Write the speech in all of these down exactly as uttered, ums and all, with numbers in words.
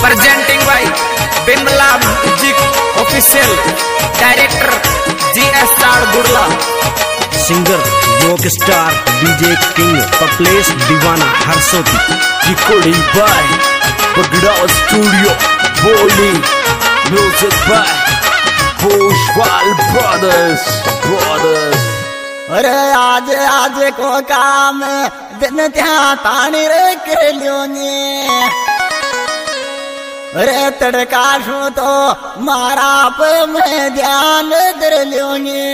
presenting by Bimla Music Official, Director G S R Gurla, Singer Rock Star D J King Paples Divana Harsoti, recording by Bagdao Studio, Boli, music by Bhojwal Brothers, Brothers. अरे आज आज को काम दिन त्या तानी रे के लियोनी अरे तड़का शो तो मारा पे मैं ध्यान दर लियोनी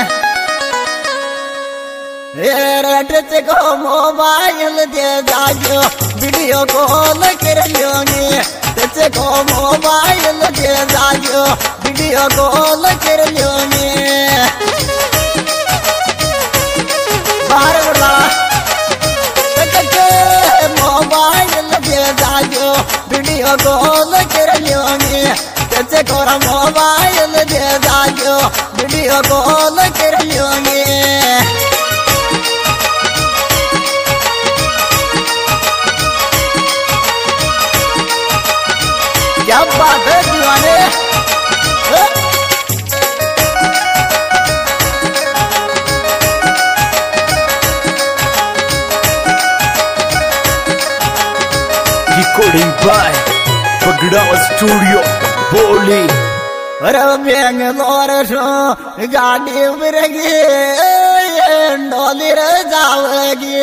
रट को मोबाइल दे जाओ वीडियो कॉल कर लियोनी तुझे को मोबाइल दे जाओ वीडियो कॉल कर लियोनी बाहर बड़ा मोबाइल दे जाओ वीडियो कॉल कर लियोनी तुझे को मोबाइल दे जाओ वीडियो कॉल कर लियोनी क्या बात है दीवाने Recording by Bagdao Studio, Boli. अरे बेंगलोर से गाड़ी उबरेगी डोली रे जाओगी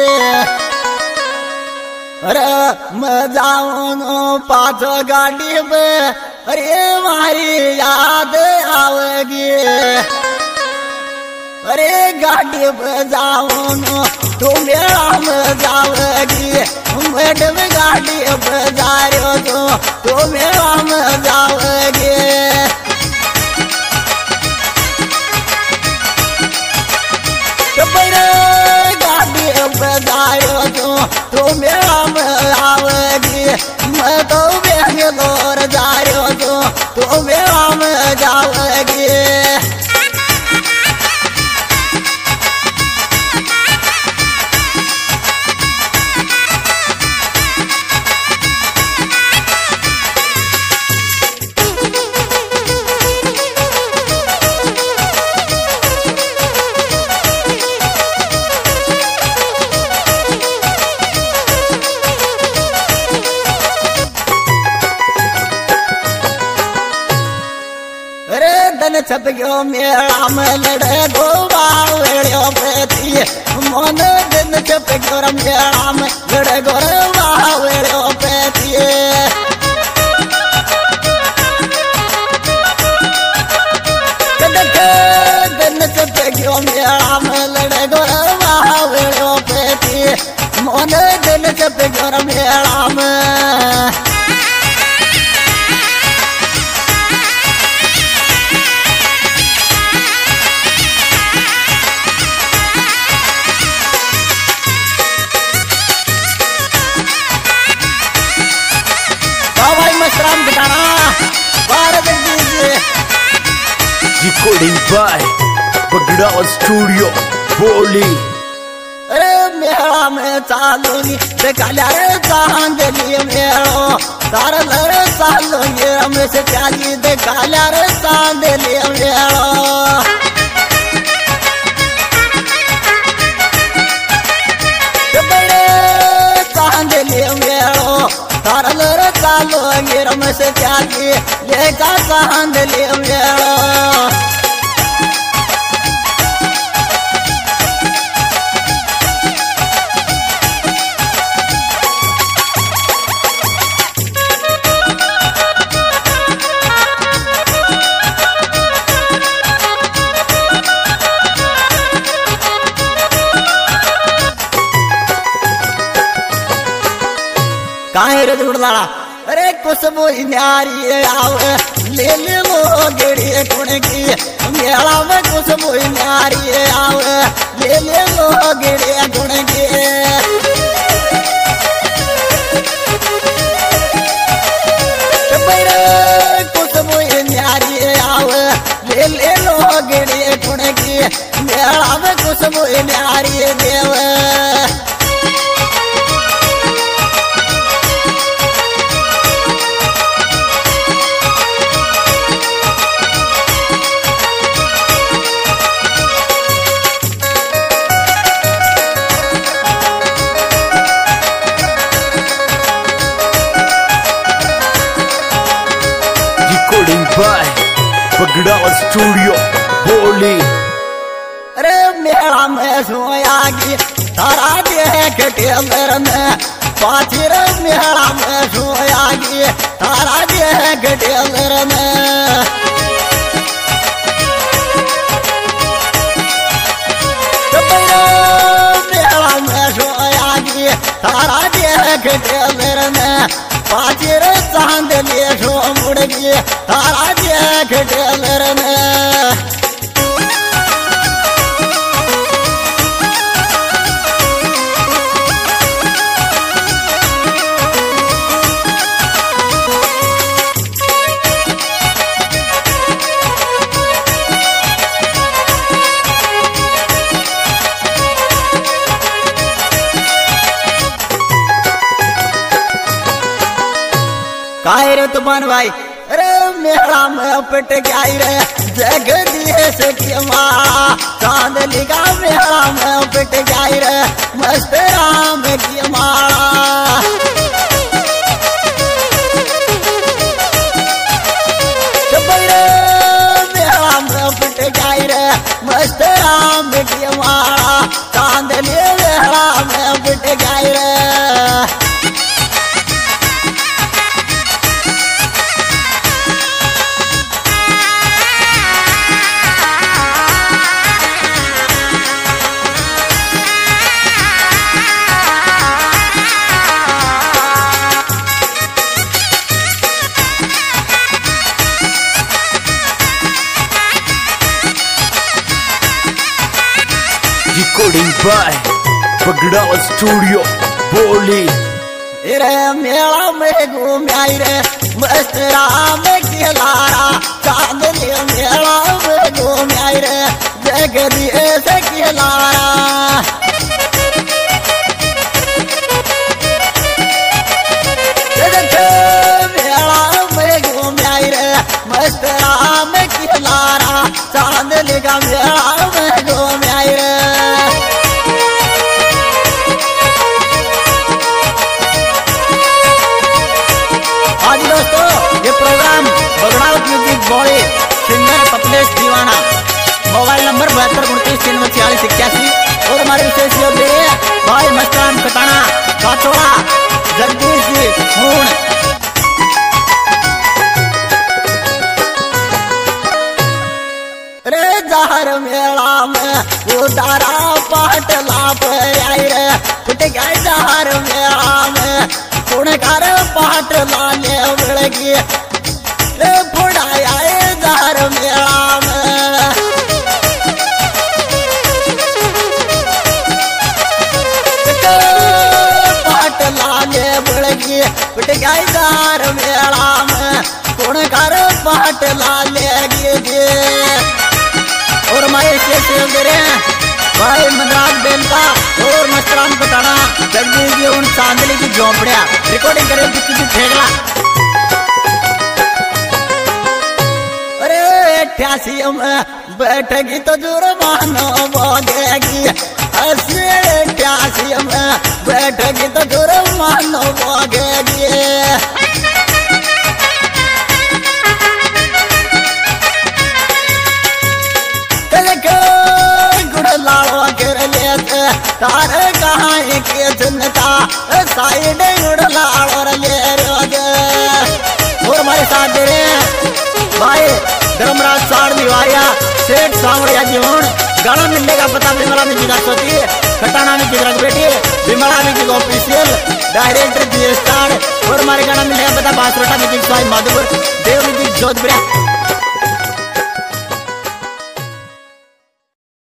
अरे मैं जाऊँ पाँच गाड़ी पे अरे मारी याद आवेगी अरे गाड़ी पे जाऊँ तू मेरा में जाओगी मैडम गाड़ी पे जा रहे हो तो तू मेरा में जाओगी गाड़ी पे जा रहे हो तो तू मेरा में आवेगी मैं तो बेंगलोर जा रही हो तो तू मेरा में जाओगी छप गयो मेरा में लड़े दो बावड़ियों पेती मन दिन छप गयो मेरा में लड़े गो बावड़ियों पेती दिन छप गयो मेरा में लड़े गो बावड़ियों पेती मन दिन छप गयो मेरा में राम बिटाना भारत दीजिए Recording by Bagdao Studio, Boli. अरे मेरा में चालूंगी बेकाल्या रे चांद लिए मेरो तारा लरे चालूंगी रमेश त्यागी बेकाल्या रे चांद लिए मेरो चांद लिए मेरो तारा लरे चालूंगी रमेश त्यागी लेका चांद लिए मेरो काहे रे जुड़लाड़ा अरे खुशबू न्यारी आवे ले ले वो गेड़ी कुण की मेला में खुशबू न्यारी आवे ले ले वो गेड़ी कुण की खुशबू न्यारी आवे ले ले लो गेड़ी कुण की मेला में खुशबू न्यारी देव by पगड़ा स्टूडियो बोली। अरे मेला में सोयागी तारा देख टेलर में पाथिर मेला में सोयागी तारा देख टेलर में मेला में सोयागी तारा देख टेलर में पाथिर चांद ले सो मुड़गी तारा देख टेलर में। काहे रे तुमान भाई अरे मेला में पट गई रे जगदीश की माँ चांद लिखा मेला में पट गई रे मस्त राम की माँ। मेला में पट गई रे मस्त राम की माँ चांद मेला में पट गई रे। रिकॉर्डिंग बाय पगड़ा स्टूडियो बोली। रे मेला में घूम आई रे मस्त राम की लारा चांद मेला में घूम आई रे जगदीश की लारा। मेला में घूम आई रे मस्त राम की लारा चांद लिखा मेला में घूम आई रे। आज दोस्तों ये प्रोग्राम बगड़ावत म्यूजिक बॉडी singer Paplesh Deewana mobile number बहत्तर उनतीस तीन छियालीस इक्यासी और हमारे विशेष योग्य भाई मस्तान कटाना काचोड़ा जगदीश जी हूण। रे जहर मेला में उतारा पाटला पर आई रे फुट गए जहर मेला में पुणकार पाट लाने बड़गी रे फुड़ाया जहर मेला में। पाट लाने बड़गी फुट गई जहर मेला में पुणकार पाट लाने गे और हमारे शेष भाई मनराज बेन का और मस्तराम बताना जगदीश जी उन चांदली की झोंपड़िया रिकॉर्डिंग करे किसी ठेकला। अरे अठासी में बैठेगी तो जुर्माना बोगेगी अस्सी अठासी में बैठेगी तो जुर्माना बोगेगी। तारे कहाँ के जनता साइड उड़ला और ले रोगे और हमारे साथ दे रहे हैं भाई धर्मराज साड़ निवारिया सेठ सांवरिया जीवन गाना मिलने का पता विमला में जिला सोती खटाना में जिला बेटी विमला में जिला ऑफिशियल डायरेक्टर जी स्टार और हमारे गाना मिलने का पता बासरोटा में जिला माधुपुर देव में जोधपुर।